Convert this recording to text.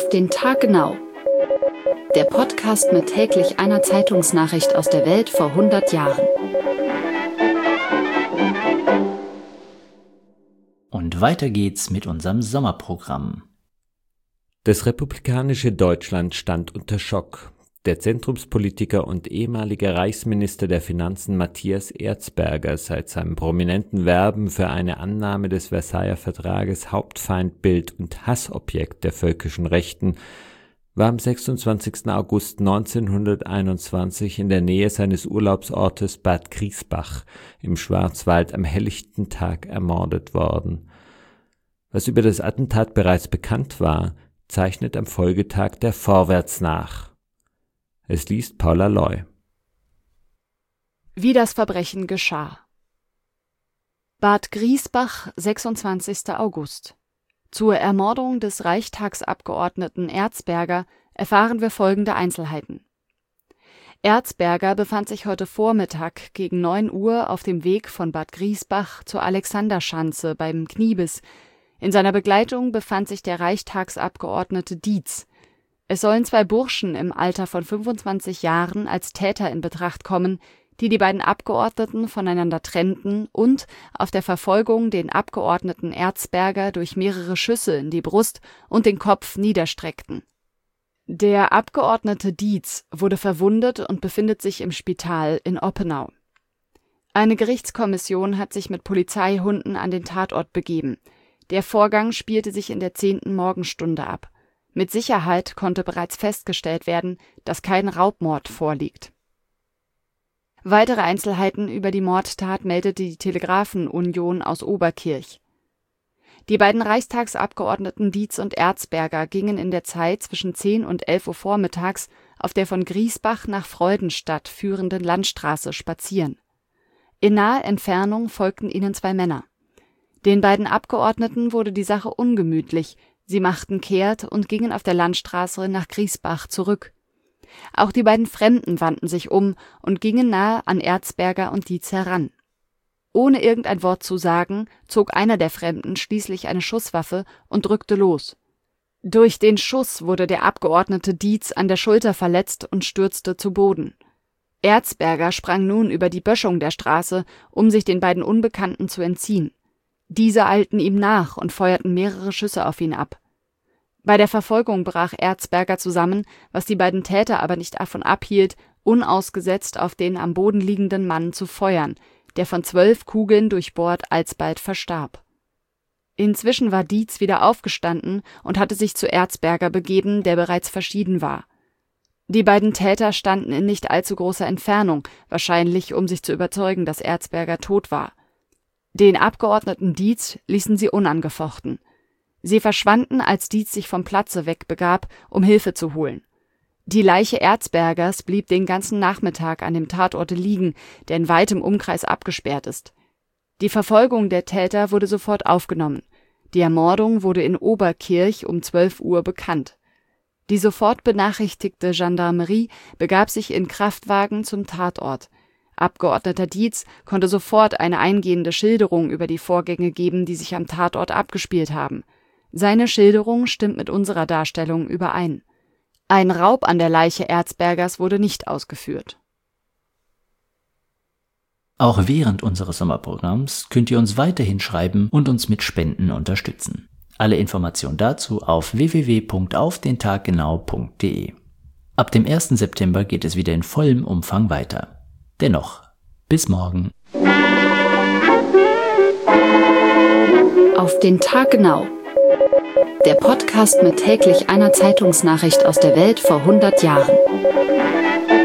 den Tag genau. Der Podcast mit täglich einer Zeitungsnachricht aus der Welt vor 100 Jahren. Und weiter geht's mit unserem Sommerprogramm. Das republikanische Deutschland stand unter Schock. Der Zentrumspolitiker und ehemalige Reichsminister der Finanzen Matthias Erzberger, seit seinem prominenten Werben für eine Annahme des Versailler Vertrages Hauptfeindbild und Hassobjekt der völkischen Rechten, war am 26. August 1921 in der Nähe seines Urlaubsortes Bad Griesbach im Schwarzwald am helllichten Tag ermordet worden. Was über das Attentat bereits bekannt war, zeichnet am Folgetag der Vorwärts nach. Es liest Paula Loy. Wie das Verbrechen geschah. Bad Griesbach, 26. August. Zur Ermordung des Reichstagsabgeordneten Erzberger erfahren wir folgende Einzelheiten. Erzberger befand sich heute Vormittag gegen 9 Uhr auf dem Weg von Bad Griesbach zur Alexanderschanze beim Kniebis. In seiner Begleitung befand sich der Reichstagsabgeordnete Dietz. Es sollen 2 Burschen im Alter von 25 Jahren als Täter in Betracht kommen, die beiden Abgeordneten voneinander trennten und auf der Verfolgung den Abgeordneten Erzberger durch mehrere Schüsse in die Brust und den Kopf niederstreckten. Der Abgeordnete Dietz wurde verwundet und befindet sich im Spital in Oppenau. Eine Gerichtskommission hat sich mit Polizeihunden an den Tatort begeben. Der Vorgang spielte sich in der 10. Morgenstunde ab. Mit Sicherheit konnte bereits festgestellt werden, dass kein Raubmord vorliegt. Weitere Einzelheiten über die Mordtat meldete die Telegrafenunion aus Oberkirch. Die beiden Reichstagsabgeordneten Dietz und Erzberger gingen in der Zeit zwischen 10 und 11 Uhr vormittags auf der von Griesbach nach Freudenstadt führenden Landstraße spazieren. In naher Entfernung folgten ihnen 2 Männer. Den beiden Abgeordneten wurde die Sache ungemütlich. Sie machten kehrt und gingen auf der Landstraße nach Griesbach zurück. Auch die beiden Fremden wandten sich um und gingen nahe an Erzberger und Dietz heran. Ohne irgendein Wort zu sagen, zog einer der Fremden schließlich eine Schusswaffe und drückte los. Durch den Schuss wurde der Abgeordnete Dietz an der Schulter verletzt und stürzte zu Boden. Erzberger sprang nun über die Böschung der Straße, um sich den beiden Unbekannten zu entziehen. Diese eilten ihm nach und feuerten mehrere Schüsse auf ihn ab. Bei der Verfolgung brach Erzberger zusammen, was die beiden Täter aber nicht davon abhielt, unausgesetzt auf den am Boden liegenden Mann zu feuern, der von 12 Kugeln durchbohrt alsbald verstarb. Inzwischen war Dietz wieder aufgestanden und hatte sich zu Erzberger begeben, der bereits verschieden war. Die beiden Täter standen in nicht allzu großer Entfernung, wahrscheinlich um sich zu überzeugen, dass Erzberger tot war. Den Abgeordneten Dietz ließen sie unangefochten. Sie verschwanden, als Dietz sich vom Platze wegbegab, um Hilfe zu holen. Die Leiche Erzbergers blieb den ganzen Nachmittag an dem Tatort liegen, der in weitem Umkreis abgesperrt ist. Die Verfolgung der Täter wurde sofort aufgenommen. Die Ermordung wurde in Oberkirch um 12 Uhr bekannt. Die sofort benachrichtigte Gendarmerie begab sich in Kraftwagen zum Tatort. Abgeordneter Dietz konnte sofort eine eingehende Schilderung über die Vorgänge geben, die sich am Tatort abgespielt haben. Seine Schilderung stimmt mit unserer Darstellung überein. Ein Raub an der Leiche Erzbergers wurde nicht ausgeführt. Auch während unseres Sommerprogramms könnt ihr uns weiterhin schreiben und uns mit Spenden unterstützen. Alle Informationen dazu auf www.aufdentaggenau.de. Ab dem 1. September geht es wieder in vollem Umfang weiter. Dennoch, bis morgen. Auf den Tag genau. Der Podcast mit täglich einer Zeitungsnachricht aus der Welt vor 100 Jahren.